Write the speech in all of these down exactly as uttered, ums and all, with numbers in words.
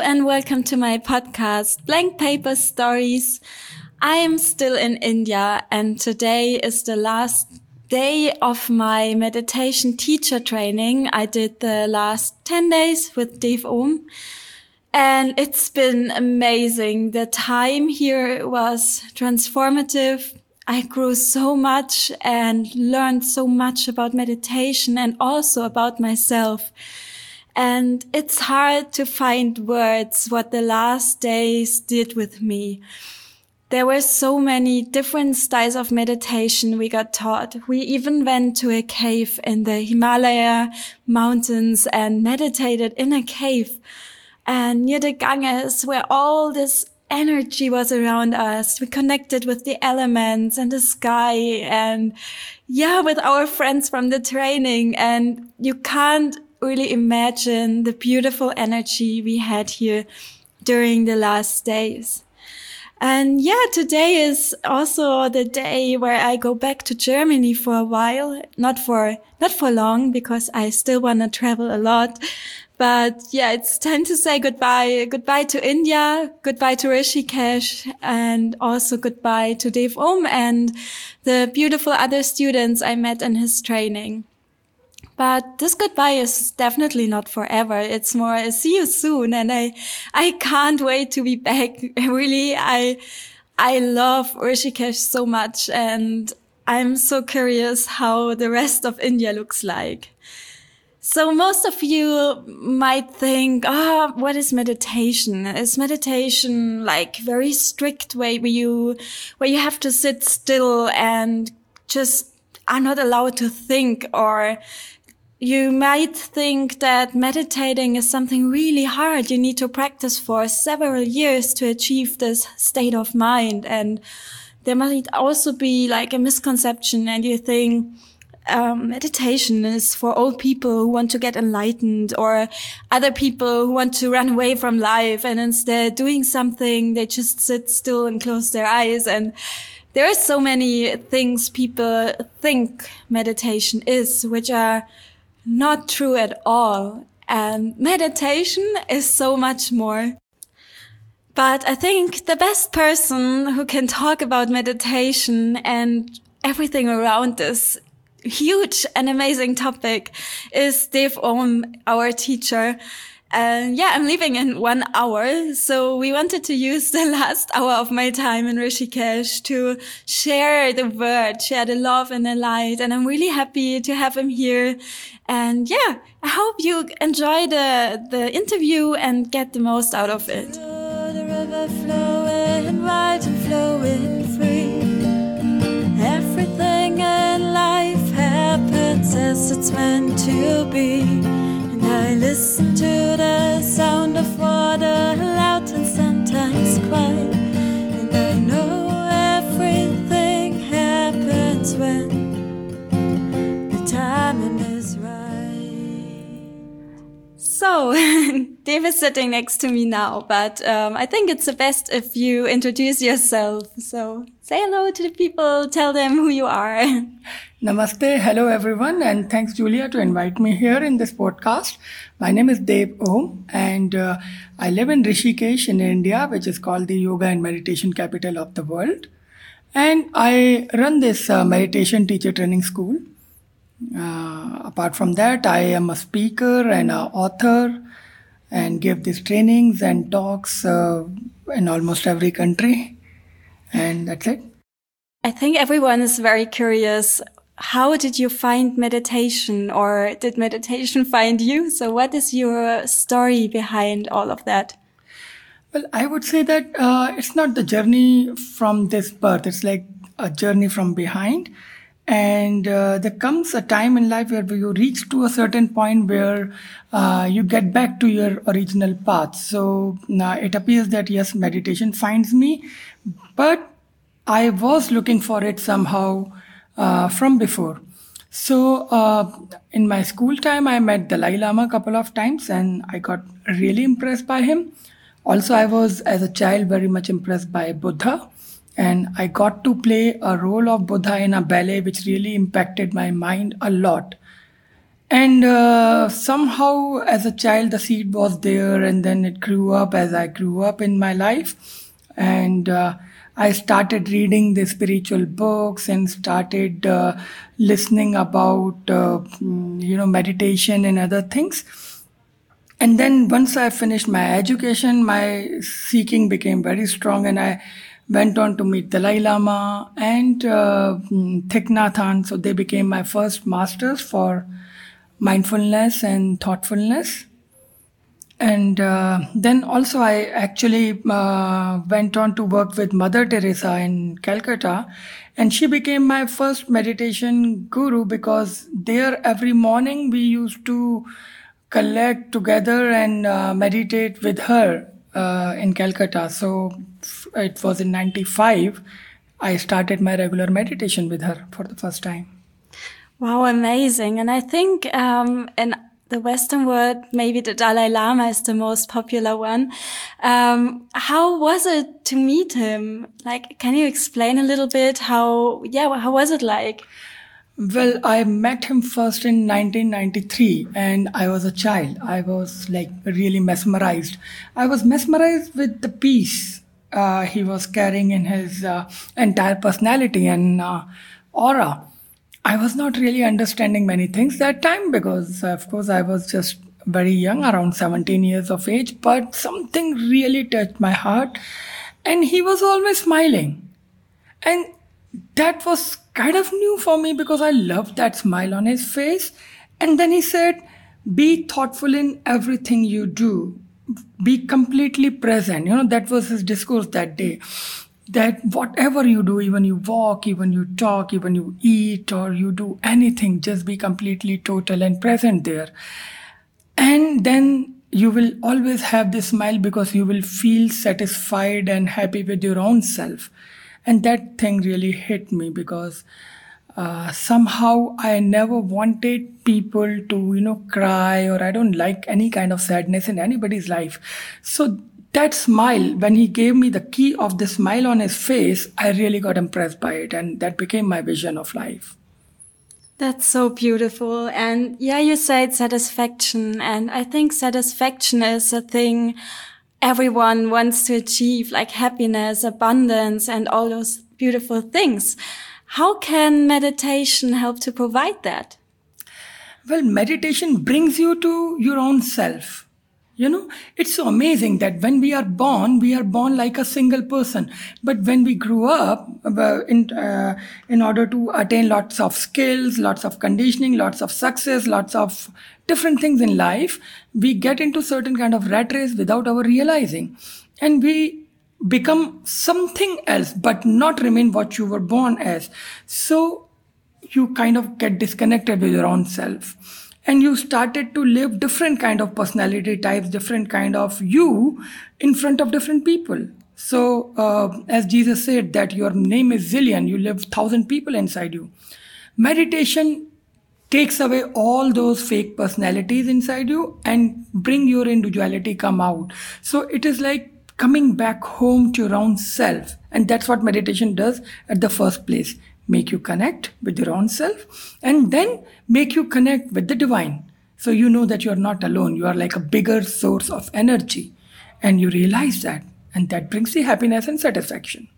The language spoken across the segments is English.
and welcome to my podcast, Blank Paper Stories. I am still in India and today is the last day of my meditation teacher training. I did the last ten days with Dev Om and it's been amazing. The time here was transformative. I grew so much and learned so much about meditation and also about myself. And it's hard to find words what the last days did with me. There were so many different styles of meditation we got taught. We even went to a cave in the Himalaya mountains and meditated in a cave and near the Ganges where all this energy was around us. We connected with the elements and the sky and yeah, with our friends from the training. And you can't really imagine the beautiful energy we had here during the last days. And yeah, today is also the day where I go back to Germany for a while, not for, not for long because I still want to travel a lot. But yeah, it's time to say goodbye. Goodbye to India, goodbye to Rishikesh, and also goodbye to Dev Om and the beautiful other students I met in his training. But this goodbye is definitely not forever. It's more a see you soon. And I, I can't wait to be back. Really, I, I love Rishikesh so much. And I'm so curious how the rest of India looks like. So most of you might think, ah, oh, what is meditation? Is meditation like very strict way where you, where you have to sit still and just are not allowed to think? Or you might think that meditating is something really hard. You need to practice for several years to achieve this state of mind. And there might also be like a misconception and you think, um, meditation is for old people who want to get enlightened or other people who want to run away from life. And instead doing something, they just sit still and close their eyes. And there are so many things people think meditation is, which are not true at all. And meditation is so much more. But I think the best person who can talk about meditation and everything around this huge and amazing topic is Dev Om, our teacher. And yeah, I'm leaving in one hour. So we wanted to use the last hour of my time in Rishikesh to share the word, share the love and the light. And I'm really happy to have him here. And yeah, I hope you enjoy the, the interview and get the most out of it. The river flowing wide and flowing free. Everything in life happens as it's meant to be. I listen to the sound of water, loud and sometimes quiet. And I know everything happens when the timing is right. So, Dave is sitting next to me now, but um, I think it's the best if you introduce yourself. So, say hello to the people, tell them who you are. Namaste, hello everyone, and thanks Julia to invite me here in this podcast. My name is Dev Om and uh, I live in Rishikesh in India, which is called the yoga and meditation capital of the world. And I run this uh, meditation teacher training school. Uh, apart from that, I am a speaker and an author and give these trainings and talks uh, in almost every country. And that's it. I think everyone is very curious. How did you find meditation, or did meditation find you? So what is your story behind all of that? Well, I would say that uh, it's not the journey from this birth. It's like a journey from behind. And uh, there comes a time in life where you reach to a certain point where uh, you get back to your original path. So uh, it appears that, yes, meditation finds me, but I was looking for it somehow uh, from before. So uh, in my school time, I met Dalai Lama a couple of times and I got really impressed by him. Also, I was, as a child, very much impressed by Buddha. And I got to play a role of Buddha in a ballet, which really impacted my mind a lot. And uh, somehow, as a child, the seed was there, and then it grew up as I grew up in my life. And uh, I started reading the spiritual books and started uh, listening about, uh, mm, you know, meditation and other things. And then once I finished my education, my seeking became very strong, and I went on to meet Dalai Lama and uh, mm, Thich Nhat Hanh. So they became my first masters for mindfulness and thoughtfulness. And uh, then also I actually uh, went on to work with Mother Teresa in Calcutta, and she became my first meditation guru, because there every morning we used to collect together and uh, meditate with her uh, in Calcutta. So f- it was in ninety-five I started my regular meditation with her for the first time. Wow, amazing. And I think um, in the Western world, maybe the Dalai Lama is the most popular one. Um, how was it to meet him? Like, can you explain a little bit how, yeah, how was it like? Well, I met him first in nineteen ninety-three, and I was a child. I was like really mesmerized. I was mesmerized with the peace uh, he was carrying in his uh, entire personality and uh, aura. I was not really understanding many things that time, because, of course, I was just very young, around seventeen years of age, but something really touched my heart. And he was always smiling. And that was kind of new for me, because I loved that smile on his face. And then he said, be thoughtful in everything you do, be completely present. You know, that was his discourse that day. That whatever you do, even you walk, even you talk, even you eat, or you do anything, just be completely total and present there. And then you will always have this smile, because you will feel satisfied and happy with your own self. And that thing really hit me, because uh, somehow I never wanted people to, you know, cry, or I don't like any kind of sadness in anybody's life. So that smile, when he gave me the key of the smile on his face, I really got impressed by it. And that became my vision of life. That's so beautiful. And yeah, you said satisfaction. And I think satisfaction is a thing everyone wants to achieve, like happiness, abundance, and all those beautiful things. How can meditation help to provide that? Well, meditation brings you to your own self. You know, it's so amazing that when we are born, we are born like a single person. But when we grew up, uh, in, uh, in order to attain lots of skills, lots of conditioning, lots of success, lots of different things in life, we get into certain kind of rat race without our realizing. And we become something else, but not remain what you were born as. So you kind of get disconnected with your own self. And you started to live different kind of personality types, different kind of you in front of different people. So uh, as Jesus said that your name is zillion, you live thousand people inside you. Meditation takes away all those fake personalities inside you and bring your individuality come out. So it is like coming back home to your own self. And that's what meditation does at the first place. Make you connect with your own self, and then make you connect with the divine. So you know that you're not alone. You are like a bigger source of energy, and you realize that, and that brings you happiness and satisfaction.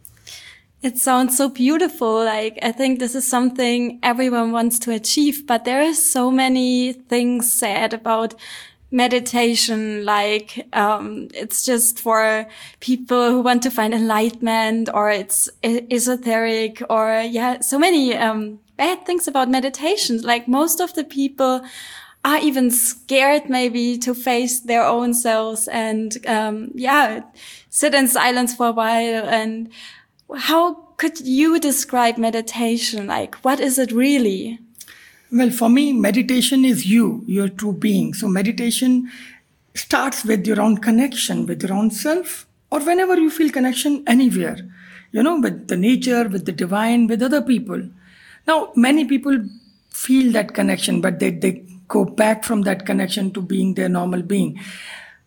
It sounds so beautiful. Like, I think this is something everyone wants to achieve, but there are so many things said about meditation, like um it's just for people who want to find enlightenment, or it's esoteric, or yeah, so many um bad things about meditation. Like, most of the people are even scared maybe to face their own selves and um yeah, sit in silence for a while. And how could you describe meditation? Like, what is it really? Well, for me, meditation is you, your true being. So meditation starts with your own connection with your own self, or whenever you feel connection anywhere, you know, with the nature, with the divine, with other people. Now, many people feel that connection, but they, they go back from that connection to being their normal being.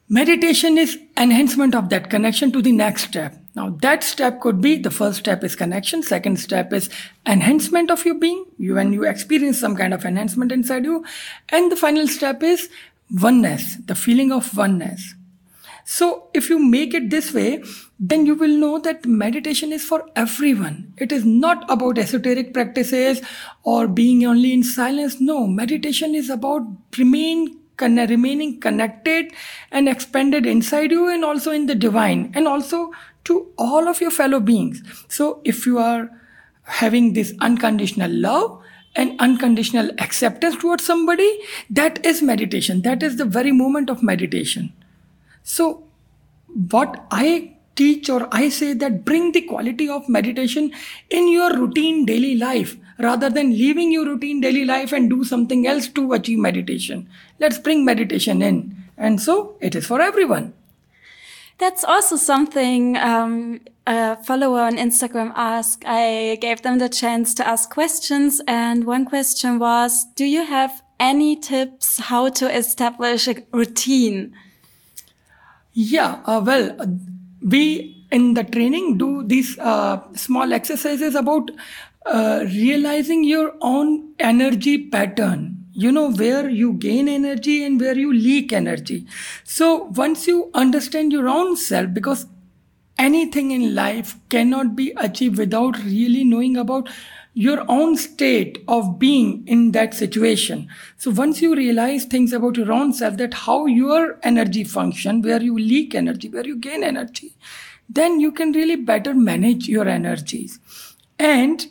Meditation is enhancement of that connection to the next step. Now that step could be, the first step is connection, second step is enhancement of your being, you when you experience some kind of enhancement inside you, and the final step is oneness, the feeling of oneness. So if you make it this way, then you will know that meditation is for everyone. It is not about esoteric practices or being only in silence. No, meditation is about remain remaining connected and expanded inside you and also in the divine and also to all of your fellow beings. So if you are having this unconditional love and unconditional acceptance towards somebody, that is meditation. That is the very moment of meditation. So what I teach or I say that bring the quality of meditation in your routine daily life rather than leaving your routine daily life and do something else to achieve meditation. Let's bring meditation in. And so it is for everyone. That's also something um, a follower on Instagram asked. I gave them the chance to ask questions. And one question was, do you have any tips how to establish a routine? Yeah, uh, well, uh, we in the training do these uh, small exercises about uh, realizing your own energy pattern. You know, where you gain energy and where you leak energy. So once you understand your own self, because anything in life cannot be achieved without really knowing about your own state of being in that situation. So once you realize things about your own self, that how your energy function, where you leak energy, where you gain energy, then you can really better manage your energies. And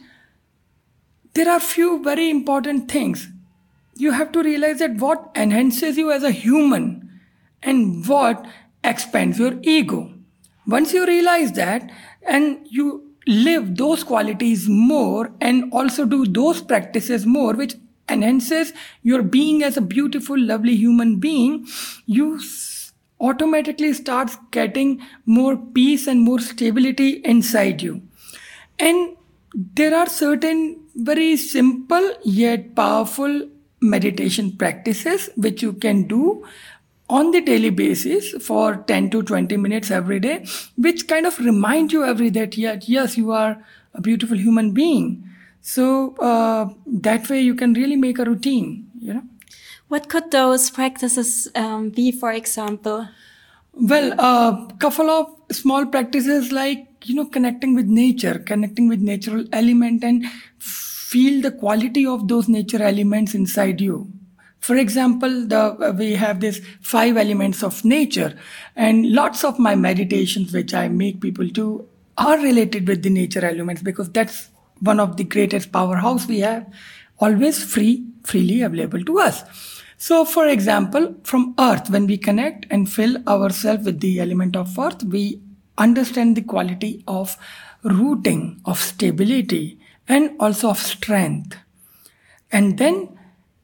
there are few very important things. You have to realize that what enhances you as a human and what expands your ego. Once you realize that and you live those qualities more and also do those practices more, which enhances your being as a beautiful, lovely human being, you automatically start getting more peace and more stability inside you. And there are certain very simple yet powerful meditation practices which you can do on the daily basis for ten to twenty minutes every day, which kind of remind you every day that yes, yes, you are a beautiful human being. So uh, that way you can really make a routine, you know. What could those practices um, be, for example? Well, a uh, couple of small practices like, you know, connecting with nature, connecting with natural element and feel the quality of those nature elements inside you. For example, the, we have these five elements of nature, and lots of my meditations which I make people do are related with the nature elements, because that's one of the greatest powerhouse we have, always free, freely available to us. So for example, from earth, when we connect and fill ourselves with the element of earth, we understand the quality of rooting, of stability, and also of strength. And then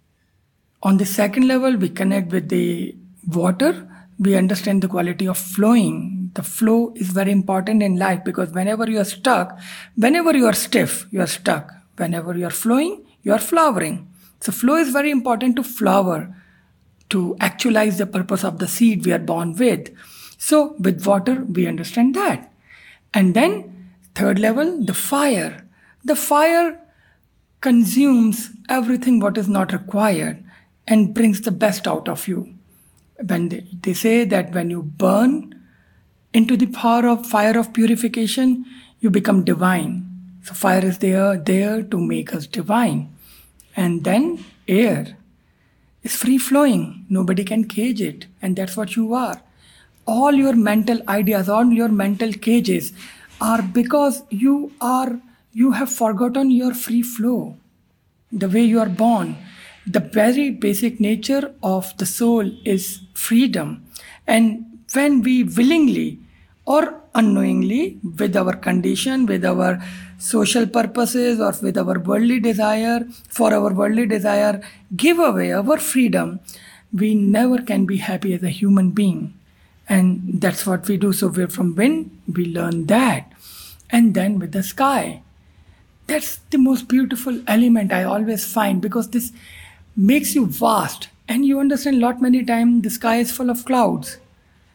on the second level, we connect with the water. We understand the quality of flowing. The flow is very important in life, because whenever you are stuck, whenever you are stiff, you are stuck. Whenever you are flowing, you are flowering. So flow is very important to flower, to actualize the purpose of the seed we are born with. So with water, we understand that. And then third level, the fire. The fire consumes everything what is not required and brings the best out of you. When they, they say that when you burn into the power of fire of purification, you become divine. So fire is there, there to make us divine. And then air is free flowing. Nobody can cage it. And that's what you are. All your mental ideas, all your mental cages are because you are, you have forgotten your free flow, the way you are born. The very basic nature of the soul is freedom. And when we willingly or unknowingly, with our condition, with our social purposes or with our worldly desire, for our worldly desire, give away our freedom, we never can be happy as a human being. And that's what we do. So we're from wind, we learn that. And then with the sky. That's the most beautiful element I always find, because this makes you vast. And you understand lot many times the sky is full of clouds.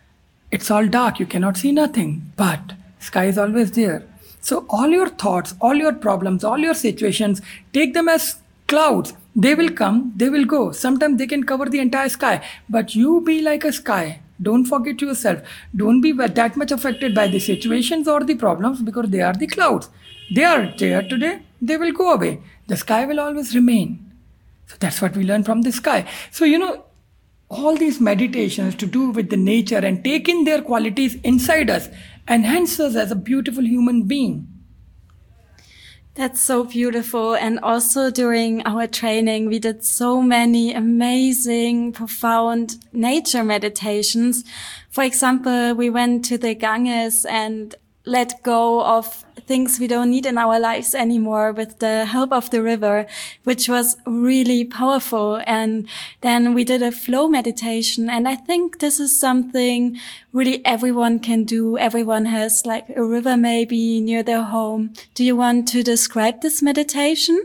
it's all dark, you cannot see nothing, but sky is always there. So all your thoughts, all your problems, all your situations, take them as clouds. They will come, they will go. Sometimes they can cover the entire sky, but you be like a sky. Don't forget yourself. Don't be that much affected by the situations or the problems, because they are the clouds. They are there today, they will go away. The sky will always remain. So that's what we learn from the sky. So, you know, all these meditations to do with the nature and take in their qualities inside us enhance us as a beautiful human being. That's so beautiful. And also during our training, we did so many amazing, profound nature meditations. For example, we went to the Ganges and let go of things we don't need in our lives anymore with the help of the river, which was really powerful. And then we did a flow meditation. And I think this is something really everyone can do. Everyone has like a river maybe near their home. Do you want to describe this meditation?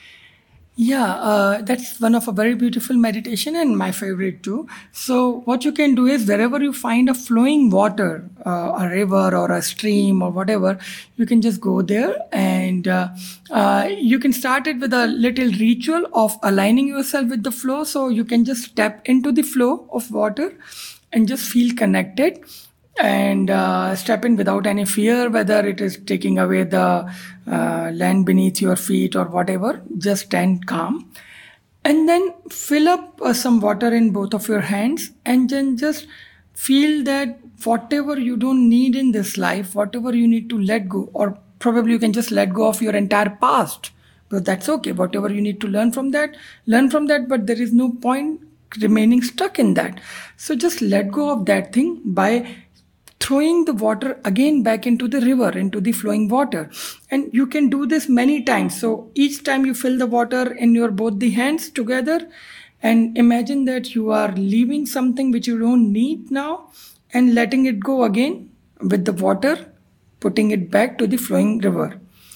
Yeah, uh, that's one of a very beautiful meditation and my favorite too. So what you can do is wherever you find a flowing water, uh, a river or a stream or whatever, you can just go there and uh, uh, you can start it with a little ritual of aligning yourself with the flow. So you can just step into the flow of water and just feel connected. And uh, step in without any fear, whether it is taking away the uh, land beneath your feet or whatever. Just stand calm. And then fill up uh, some water in both of your hands. And then just feel that whatever you don't need in this life, whatever you need to let go, or probably you can just let go of your entire past. But that's okay. Whatever you need to learn from that, learn from that. But there is no point remaining stuck in that. So just let go of that thing by throwing the water again back into the river, into the flowing water. And you can do this many times. So each time you fill the water in your both the hands together and imagine that you are leaving something which you don't need now and letting it go again with the water, putting it back to the flowing river.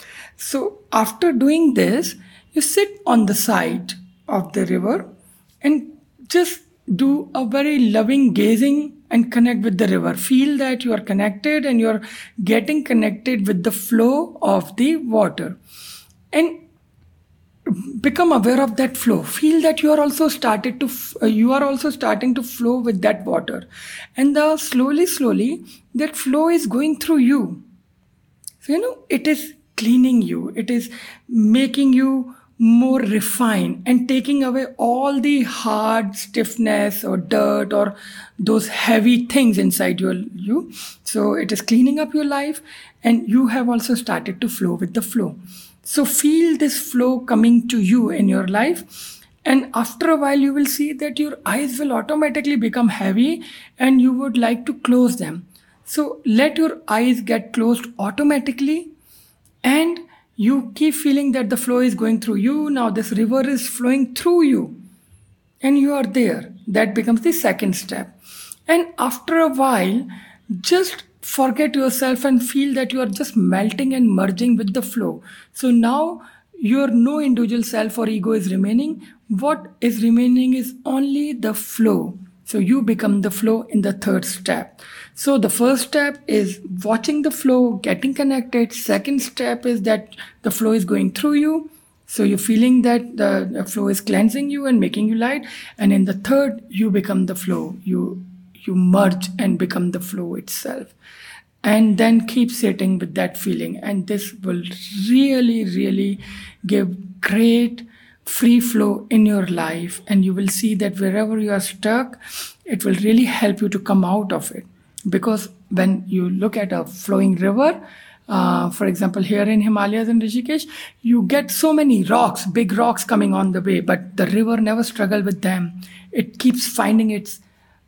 So after doing this, you sit on the side of the river and just do a very loving gazing and connect with the river. Feel that you are connected and you are getting connected with the flow of the water. And become aware of that flow. Feel that you are also started to, uh, you are also starting to flow with that water. And the slowly, slowly, that flow is going through you. So, you know, it is cleaning you. It is making you more refined and taking away all the hard stiffness or dirt or those heavy things inside your you. So it is cleaning up your life and you have also started to flow with the flow. So feel this flow coming to you in your life. And after a while, you will see that your eyes will automatically become heavy and you would like to close them. So let your eyes get closed automatically and you keep feeling that the flow is going through you. Now this river is flowing through you and you are there. That becomes the second step. And after a while, just forget yourself and feel that you are just melting and merging with the flow. So now your no individual self or ego is remaining. What is remaining is only the flow. So you become the flow in the third step. So the first step is watching the flow, getting connected. Second step is that the flow is going through you. So you're feeling that the, the flow is cleansing you and making you light. And in the third, you become the flow. You, you merge and become the flow itself. And then keep sitting with that feeling. And this will really, really give great free flow in your life. And you will see that wherever you are stuck, it will really help you to come out of it. Because when you look at a flowing river, uh, for example, here in Himalayas and Rishikesh, you get so many rocks, big rocks coming on the way, but the river never struggles with them. It keeps finding its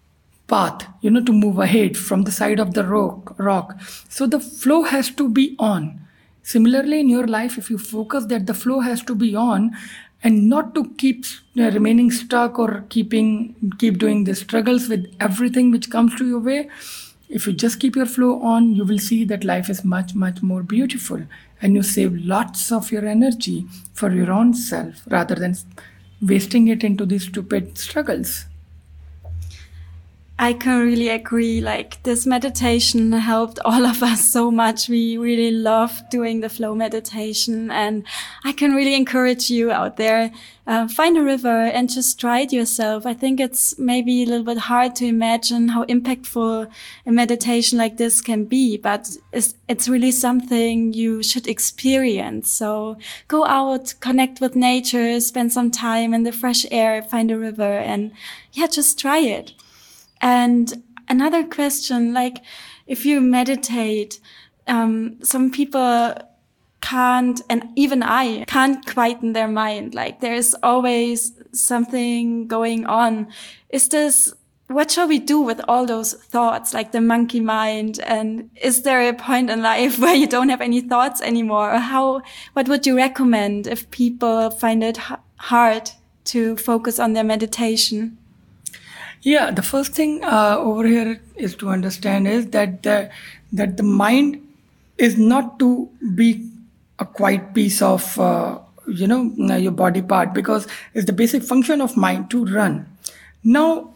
path, you know, to move ahead from the side of the rock. rock. So the flow has to be on. Similarly, in your life, if you focus that the flow has to be on and not to keep uh, remaining stuck or keeping keep doing the struggles with everything which comes to your way, if you just keep your flow on, you will see that life is much, much more beautiful and you save lots of your energy for your own self rather than wasting it into these stupid struggles. I can really agree. Like, this meditation helped all of us so much. We really love doing the flow meditation, and I can really encourage you out there, uh, find a river and just try it yourself. I think it's maybe a little bit hard to imagine how impactful a meditation like this can be, but it's, it's really something you should experience. So go out, connect with nature, spend some time in the fresh air, find a river, and yeah, just try it. And another question, like, if you meditate, um, some people can't, and even I can't quieten their mind. Like, there's always something going on. Is this, what shall we do with all those thoughts, like the monkey mind? And is there a point in life where you don't have any thoughts anymore? Or how, what would you recommend if people find it h- hard to focus on their meditation? Yeah, the first thing uh, over here is to understand is that the, that the mind is not to be a quiet piece of, uh, you know, your body part, because it's the basic function of mind to run. Now,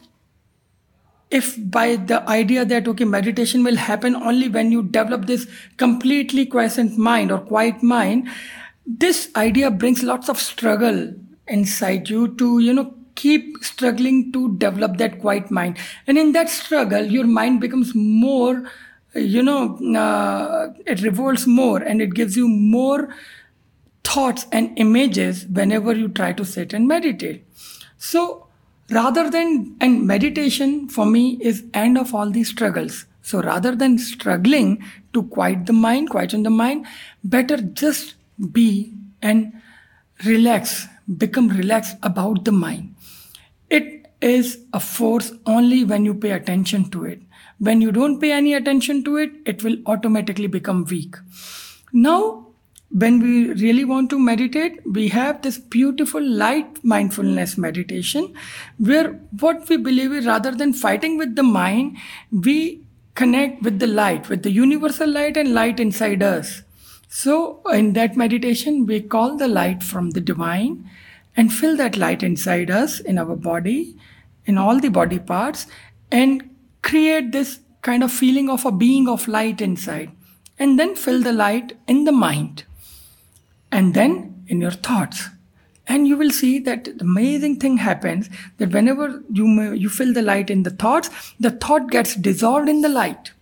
if by the idea that, okay, meditation will happen only when you develop this completely quiescent mind or quiet mind, this idea brings lots of struggle inside you to, you know, keep struggling to develop that quiet mind. And in that struggle, your mind becomes more, you know, uh, it revolts more, and it gives you more thoughts and images whenever you try to sit and meditate. So rather than, and meditation for me is end of all these struggles. So rather than struggling to quiet the mind, quieten the mind, better just be and relax, become relaxed about the mind. It is a force only when you pay attention to it. When you don't pay any attention to it, it will automatically become weak. Now, when we really want to meditate, we have this beautiful light mindfulness meditation, where what we believe is, rather than fighting with the mind, we connect with the light, with the universal light and light inside us. So in that meditation, we call the light from the divine and fill that light inside us, in our body, in all the body parts, and create this kind of feeling of a being of light inside. And then fill the light in the mind, and then in your thoughts. And you will see that the amazing thing happens, that whenever you, you fill the light in the thoughts, the thought gets dissolved in the light,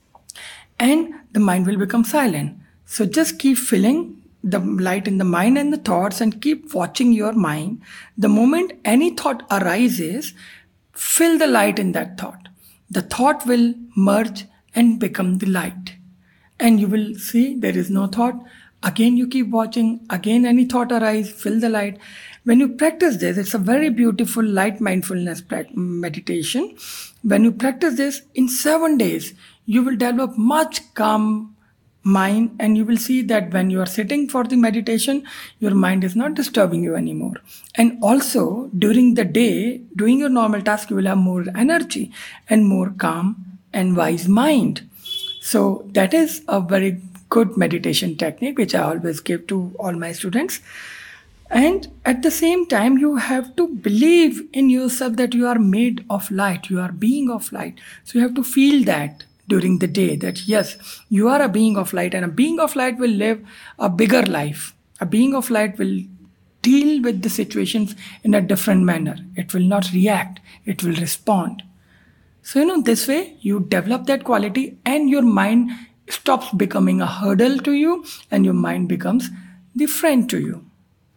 and the mind will become silent. So just keep filling the light in the mind and the thoughts, and keep watching your mind. The moment any thought arises, fill the light in that thought. The thought will merge and become the light. And you will see there is no thought. Again, you keep watching. Again, any thought arises, fill the light. When you practice this, it's a very beautiful light mindfulness meditation. When you practice this in seven days, you will develop much calm mind, and you will see that when you are sitting for the meditation, your mind is not disturbing you anymore. And also during the day, doing your normal task, you will have more energy and more calm and wise mind. So that is a very good meditation technique, which I always give to all my students. And at the same time, you have to believe in yourself that you are made of light, you are being of light. So you have to feel that during the day, that yes, you are a being of light, and a being of light will live a bigger life. A being of light will deal with the situations in a different manner. It will not react, it will respond. So, you know, this way you develop that quality, and your mind stops becoming a hurdle to you, and your mind becomes the friend to you.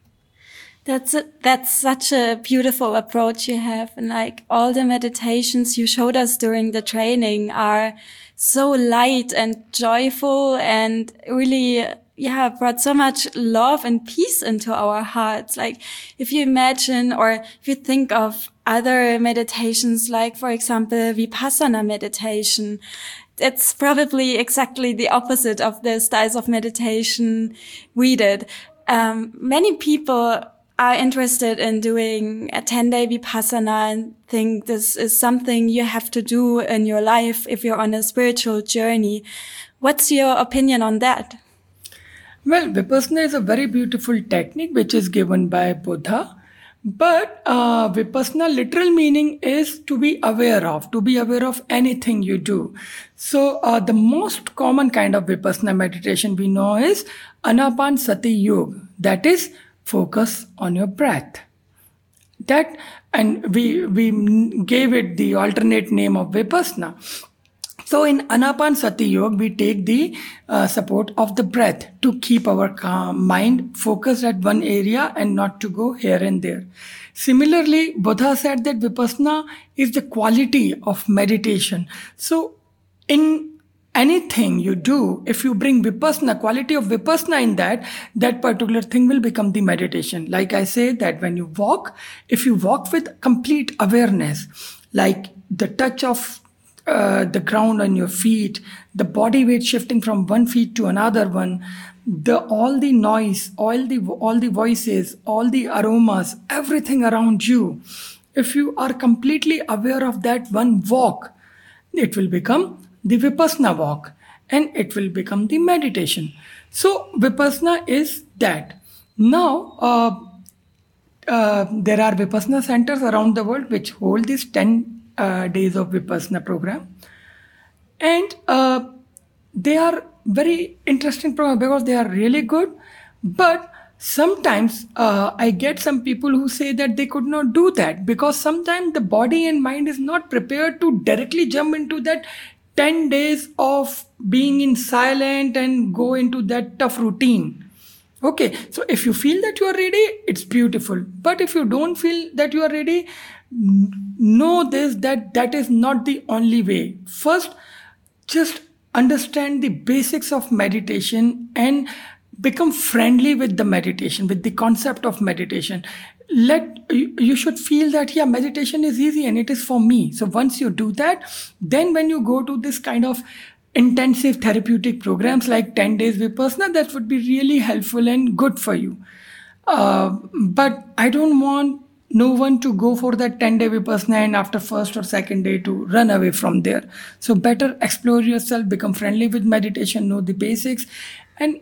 That's a, that's such a beautiful approach you have. And like, all the meditations you showed us during the training are so light and joyful, and really, yeah, brought so much love and peace into our hearts. Like, if you imagine, or if you think of other meditations, like, for example, Vipassana meditation, it's probably exactly the opposite of the styles of meditation we did. Um, many people are interested in doing a ten-day Vipassana and think this is something you have to do in your life if you're on a spiritual journey. What's your opinion on that? Well, Vipassana is a very beautiful technique which is given by Buddha, But uh, Vipassana literal meaning is to be aware of, to be aware of anything you do. So uh, the most common kind of Vipassana meditation we know is Anapanasati Yoga. That is focus on your breath. That, and we we gave it the alternate name of Vipassana. So in Anapanasati Yoga, we take the uh, support of the breath to keep our calm mind focused at one area and not to go here and there. Similarly, Buddha said that Vipassana is the quality of meditation. So in anything you do, if you bring Vipassana, quality of Vipassana in that, that particular thing will become the meditation. Like I say that when you walk, if you walk with complete awareness, like the touch of Uh, the ground on your feet, the body weight shifting from one feet to another one, the all the noise, all the all the voices, all the aromas, everything around you. If you are completely aware of that one walk, it will become the Vipassana walk, and it will become the meditation. So Vipassana is that. Now, uh, uh, there are Vipassana centers around the world which hold these ten Uh, days of Vipassana program, and uh, they are very interesting program because they are really good. But sometimes uh, I get some people who say that they could not do that because sometimes the body and mind is not prepared to directly jump into that ten days of being in silent and go into that tough routine. Okay, so if you feel that you are ready, it's beautiful. But if you don't feel that you are ready, know this, that that is not the only way. First, just understand the basics of meditation and become friendly with the meditation, with the concept of meditation. Let you should feel that, yeah, meditation is easy and it is for me. So once you do that, then when you go to this kind of intensive therapeutic programs like ten days Vipassana, that would be really helpful and good for you. Uh, but I don't want no one to go for that ten day Vipassana and after first or second day to run away from there. So better explore yourself, become friendly with meditation, know the basics, and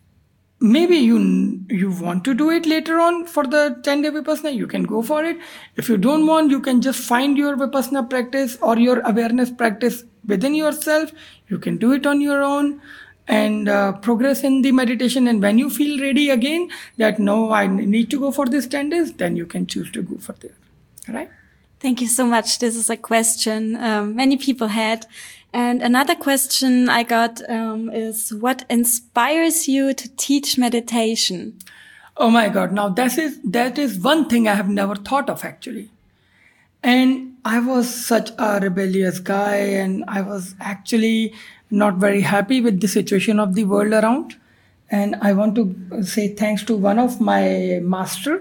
maybe you you want to do it later on for the ten day Vipassana, you can go for it. If you don't want, you can just find your Vipassana practice or your awareness practice within yourself. You can do it on your own and uh, progress in the meditation. And when you feel ready again that no, I need to go for this ten days, then you can choose to go for there. Right? Thank you so much. This is a question um, many people had. And another question I got um, is, what inspires you to teach meditation? Oh my God. Now that is, that is one thing I have never thought of actually. And I was such a rebellious guy, and I was actually not very happy with the situation of the world around. And I want to say thanks to one of my master.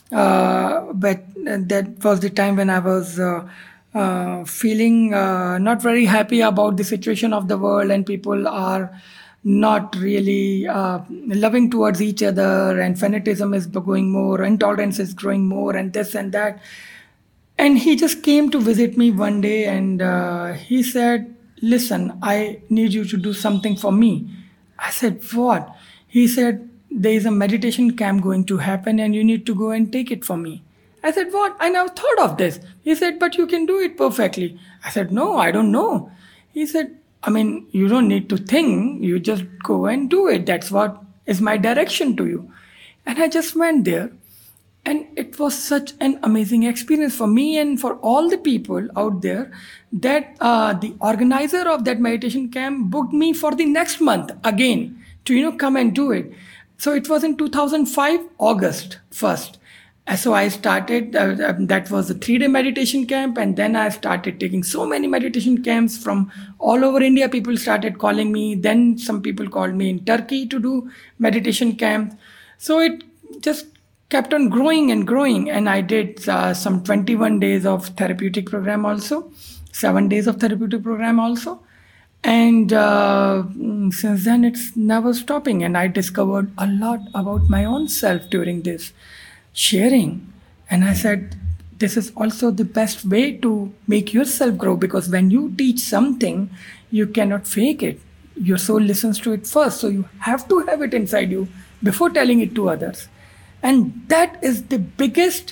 Uh, but that was the time when I was uh, uh, feeling uh, not very happy about the situation of the world, and people are not really uh, loving towards each other, and fanaticism is going more, intolerance is growing more, and this and that. And he just came to visit me one day, and uh, he said, listen, I need you to do something for me. I said, what? He said, there is a meditation camp going to happen and you need to go and take it for me. I said, what? I never thought of this. He said, but you can do it perfectly. I said, no, I don't know. He said, I mean, you don't need to think. You just go and do it. That's what is my direction to you. And I just went there. And it was such an amazing experience for me and for all the people out there that uh, the organizer of that meditation camp booked me for the next month again to, you know, come and do it. So it was in two thousand five, August first. So I started, uh, that was a three-day meditation camp. And then I started taking so many meditation camps from all over India. People started calling me. Then some people called me in Turkey to do meditation camps. So it just kept on growing and growing. And I did uh, some twenty-one days of therapeutic program also, seven days of therapeutic program also. And uh, since then, it's never stopping. And I discovered a lot about my own self during this sharing. And I said, this is also the best way to make yourself grow, because when you teach something, you cannot fake it. Your soul listens to it first. So you have to have it inside you before telling it to others. And that is the biggest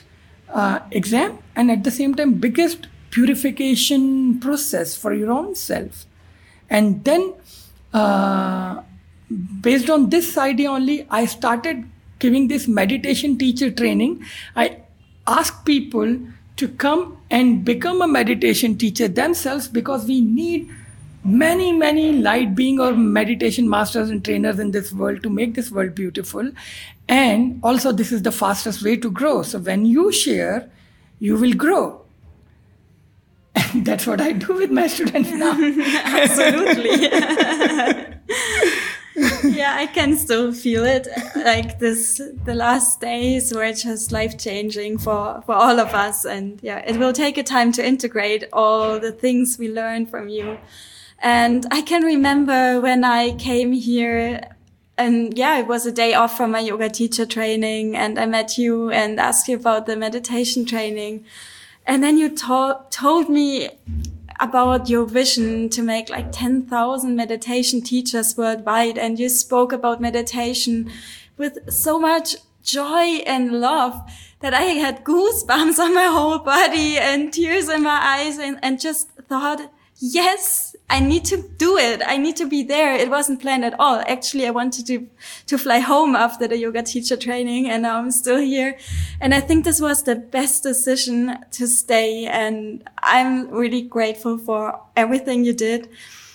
uh, exam, and at the same time biggest purification process for your own self. And then uh, based on this idea only, I started giving this meditation teacher training. I asked people to come and become a meditation teacher themselves, because we need many, many light being or meditation masters and trainers in this world to make this world beautiful. And also, this is the fastest way to grow. So when you share, you will grow. And that's what I do with my students now. Absolutely. Yeah, I can still feel it. Like this, the last days were just life-changing for, for all of us. And yeah, it will take a time to integrate all the things we learned from you. And I can remember when I came here, and yeah, it was a day off from my yoga teacher training, and I met you and asked you about the meditation training. And then you to- told me about your vision to make like ten thousand meditation teachers worldwide. And you spoke about meditation with so much joy and love that I had goosebumps on my whole body and tears in my eyes, and, and just thought, yes, I need to do it. I need to be there. It wasn't planned at all. Actually, I wanted to, to fly home after the yoga teacher training, and now I'm still here. And I think this was the best decision to stay. And I'm really grateful for everything you did,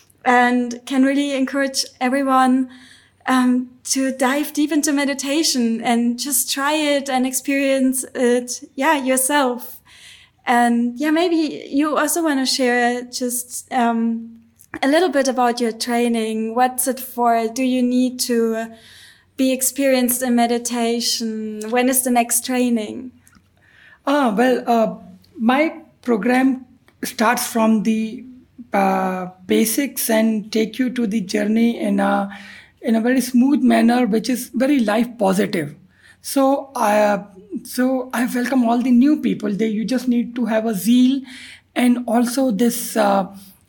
and can really encourage everyone um, to dive deep into meditation and just try it and experience it, yeah, yourself. And yeah, maybe you also want to share just um, a little bit about your training. What's it for? Do you need to be experienced in meditation? When is the next training? Ah, well, uh, my program starts from the uh, basics and take you to the journey in a in a very smooth manner, which is very life positive. So I. Uh, So I welcome all the new people. They, you just need to have a zeal, and also this uh,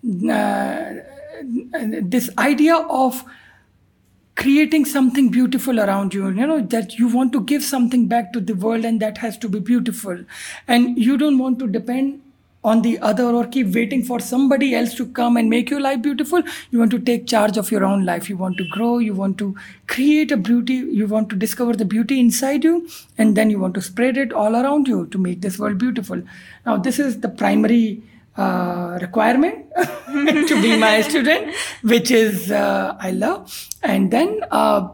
uh, this idea of creating something beautiful around you. You know, that you want to give something back to the world, and that has to be beautiful. And you don't want to depend on the other or keep waiting for somebody else to come and make your life beautiful. You want to take charge of your own life. You want to grow. You want to create a beauty. You want to discover the beauty inside you, and then you want to spread it all around you to make this world beautiful. Now, this is the primary uh, requirement to be my student, which is uh, I love. And then uh,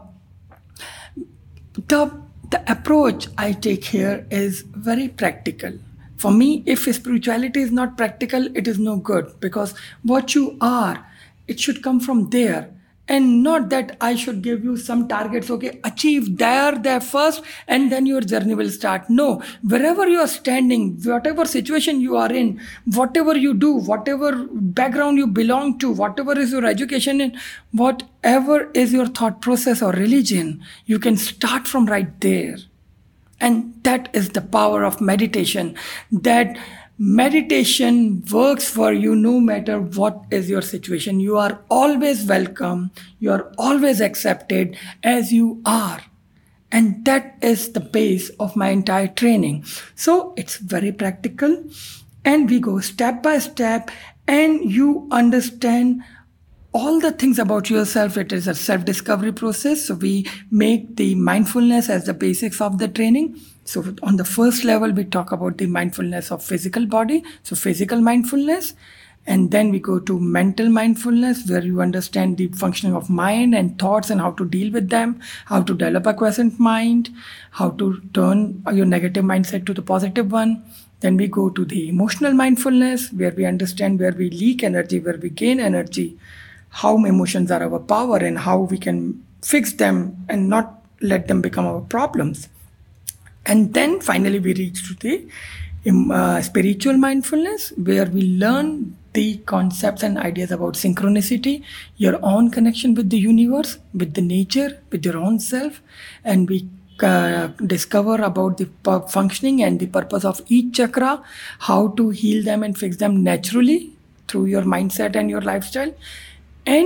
the the approach I take here is very practical. For me, if spirituality is not practical, it is no good, because what you are, it should come from there. And not that I should give you some targets, okay, achieve there, there first, and then your journey will start. No, wherever you are standing, whatever situation you are in, whatever you do, whatever background you belong to, whatever is your education, and whatever is your thought process or religion, you can start from right there. And that is the power of meditation, that meditation works for you no matter what is your situation. You are always welcome. You are always accepted as you are. And that is the base of my entire training. So it's very practical, and we go step by step, and you understand all the things about yourself. It is a self-discovery process. So we make the mindfulness as the basics of the training. So on the first level, we talk about the mindfulness of physical body. So physical mindfulness. And then we go to mental mindfulness, where you understand the functioning of mind and thoughts and how to deal with them, how to develop a quiescent mind, how to turn your negative mindset to the positive one. Then we go to the emotional mindfulness, where we understand where we leak energy, where we gain energy, how emotions are our power, and how we can fix them and not let them become our problems. And then finally we reach to the uh, spiritual mindfulness, where we learn the concepts and ideas about synchronicity, your own connection with the universe, with the nature, with your own self. And we uh, discover about the pu- functioning and the purpose of each chakra, how to heal them and fix them naturally through your mindset and your lifestyle. And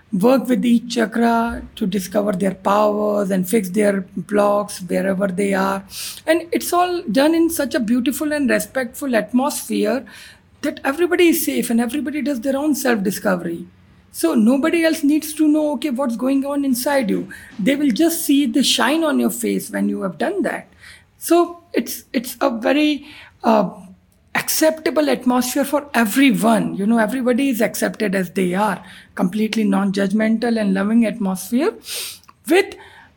work with each chakra to discover their powers and fix their blocks wherever they are. And it's all done in such a beautiful and respectful atmosphere that everybody is safe and everybody does their own self-discovery. So nobody else needs to know, okay, what's going on inside you. They will just see the shine on your face when you have done that. So it's it's a very uh, acceptable atmosphere for everyone. You know, everybody is accepted as they are. Completely non-judgmental and loving atmosphere with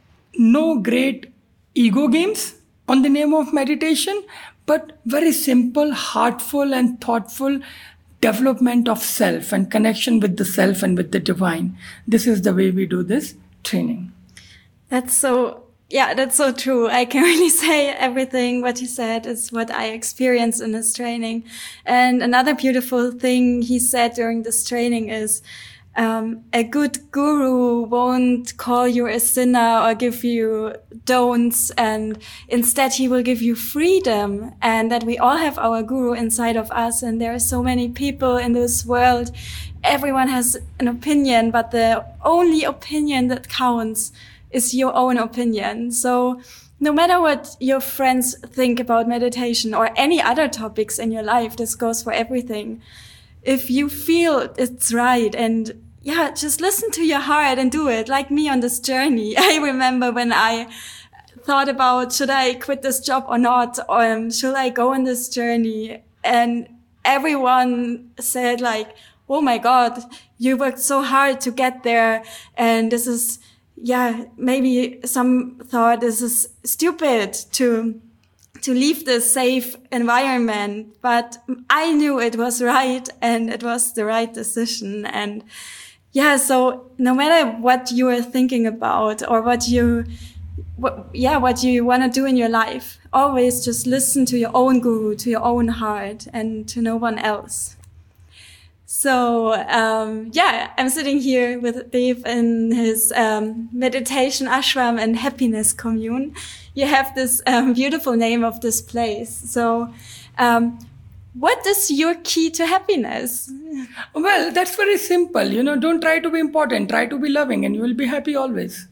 no great ego games on the name of meditation, but very simple, heartful and thoughtful development of self and connection with the self and with the divine. This is the way we do this training. That's so, yeah, that's so true. I can really say everything what he said is what I experienced in this training. And another beautiful thing he said during this training is, Um, a good guru won't call you a sinner or give you don'ts, and instead he will give you freedom, and that we all have our guru inside of us. And there are so many people in this world. Everyone has an opinion, but the only opinion that counts is your own opinion. So no matter what your friends think about meditation or any other topics in your life, this goes for everything. If you feel it's right, and yeah, just listen to your heart and do it, like me on this journey. I remember when I thought about, should I quit this job or not? Or um, should I go on this journey? And everyone said like, oh my God, you worked so hard to get there. And this is, yeah, maybe some thought this is stupid to to leave this safe environment, but I knew it was right and it was the right decision. And yeah, so no matter what you are thinking about or what you, what, yeah, what you want to do in your life, always just listen to your own guru, to your own heart, and to no one else. So, um, yeah, I'm sitting here with Dev in his um, meditation ashram and happiness commune. You have this um, beautiful name of this place. So, um, what is your key to happiness? Well, that's very simple. You know, don't try to be important. Try to be loving and you will be happy always.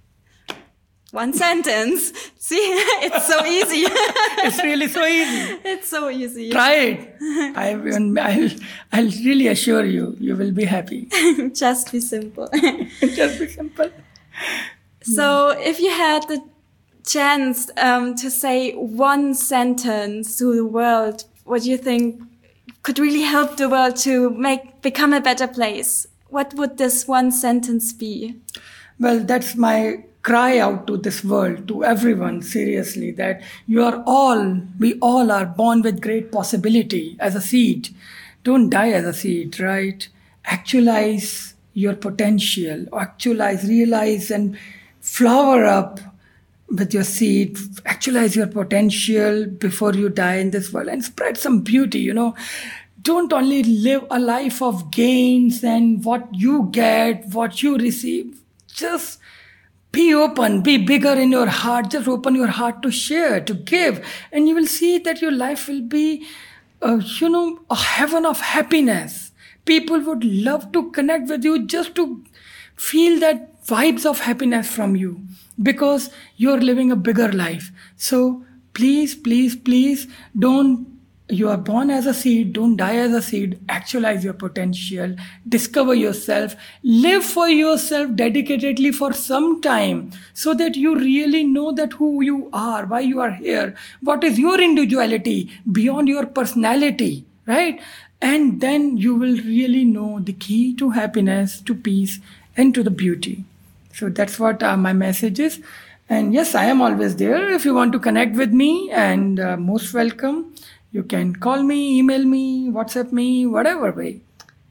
One sentence. See, it's so easy. It's really so easy. It's so easy. Try it. I, I'll, I'll really assure you, you will be happy. Just be simple. Just be simple. So if you had the chance um, to say one sentence to the world, what do you think could really help the world to make become a better place? What would this one sentence be? Well, that's my cry out to this world, to everyone, seriously, that you are all, we all are born with great possibility as a seed. Don't die as a seed, right? Actualize your potential, actualize, realize, and flower up with your seed. Actualize your potential before you die in this world and spread some beauty, you know. Don't only live a life of gains and what you get, what you receive. Just be open, be bigger in your heart. Just open your heart to share, to give. And you will see that your life will be, uh, you know, a heaven of happiness. People would love to connect with you just to feel that vibes of happiness from you because you're living a bigger life. So please, please, please don't. You are born as a seed, don't die as a seed. Actualize your potential, discover yourself, live for yourself dedicatedly for some time so that you really know that who you are, why you are here, what is your individuality beyond your personality, right? And then you will really know the key to happiness, to peace, and to the beauty. So that's what uh, my message is. And yes, I am always there. If you want to connect with me, and uh, most welcome. You can call me, email me, WhatsApp me, whatever way.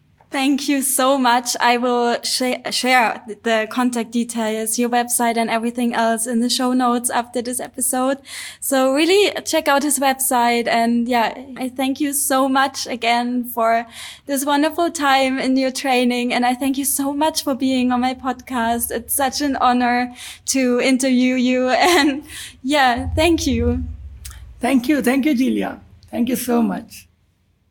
Thank you so much. I will sh- share the contact details, your website and everything else in the show notes after this episode. So really check out his website. And yeah, I thank you so much again for this wonderful time in your training. And I thank you so much for being on my podcast. It's such an honor to interview you. And yeah, thank you. Thank you. Thank you, Julia. Thank you so much.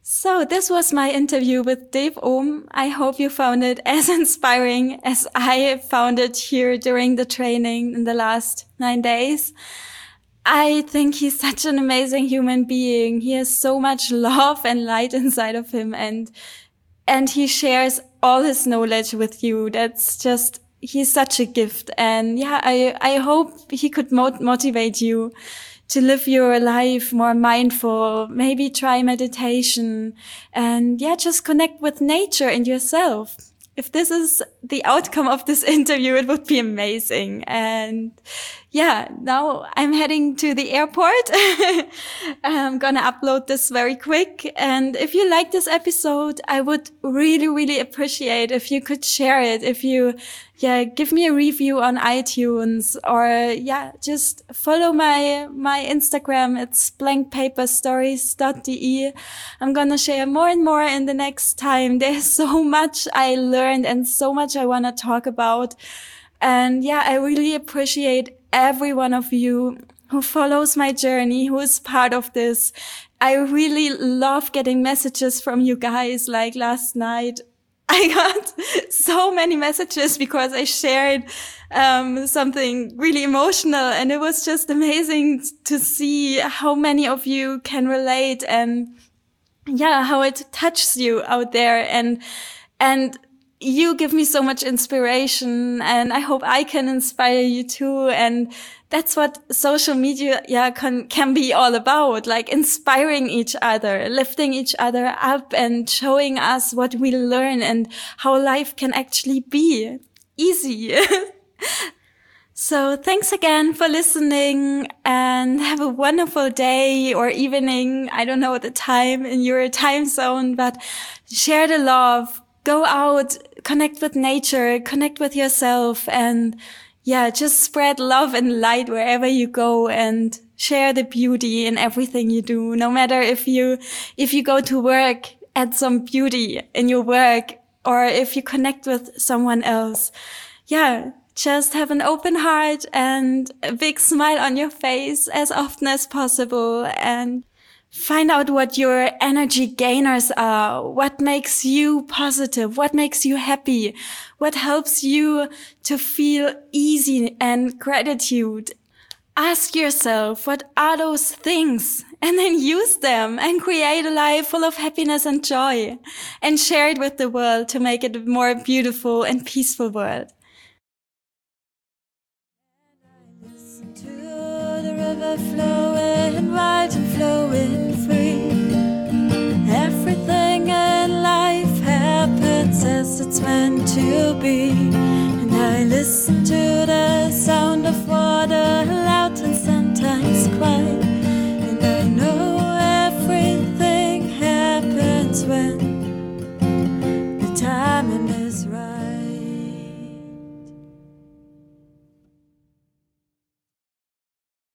So this was my interview with Dave Ohm. I hope you found it as inspiring as I found it here during the training in the last nine days. I think he's such an amazing human being. He has so much love and light inside of him, and and he shares all his knowledge with you. That's just, he's such a gift. And yeah, I I hope he could mot- motivate you to live your life more mindful, maybe try meditation, and yeah, just connect with nature and yourself. If this is the outcome of this interview, it would be amazing. And yeah, now I'm heading to the airport. I'm gonna upload this very quick. And if you like this episode, I would really, really appreciate if you could share it. If you, yeah, give me a review on iTunes, or yeah, just follow my, my Instagram. It's blank paper stories dot d e. I'm gonna share more and more in the next time. There's so much I learned and so much I want to talk about. And yeah, I really appreciate every one of you who follows my journey, who is part of this. I really love getting messages from you guys. Like last night, I got so many messages because I shared um something really emotional, and it was just amazing to see how many of you can relate, and yeah, how it touches you out there. And and you give me so much inspiration, and I hope I can inspire you too. And that's what social media, yeah, can, can be all about, like inspiring each other, lifting each other up, and showing us what we learn and how life can actually be easy. So thanks again for listening, and have a wonderful day or evening. I don't know the time in your time zone, but share the love. Go out, connect with nature, connect with yourself, and yeah, just spread love and light wherever you go, and share the beauty in everything you do. No matter if you, if you go to work, add some beauty in your work, or if you connect with someone else. Yeah, just have an open heart and a big smile on your face as often as possible, and find out what your energy gainers are, what makes you positive, what makes you happy, what helps you to feel easy and gratitude. Ask yourself, what are those things? And then use them and create a life full of happiness and joy, and share it with the world to make it a more beautiful and peaceful world. Listen to the river flowing wide and flowing free. Everything in life happens as it's meant to be, and I listen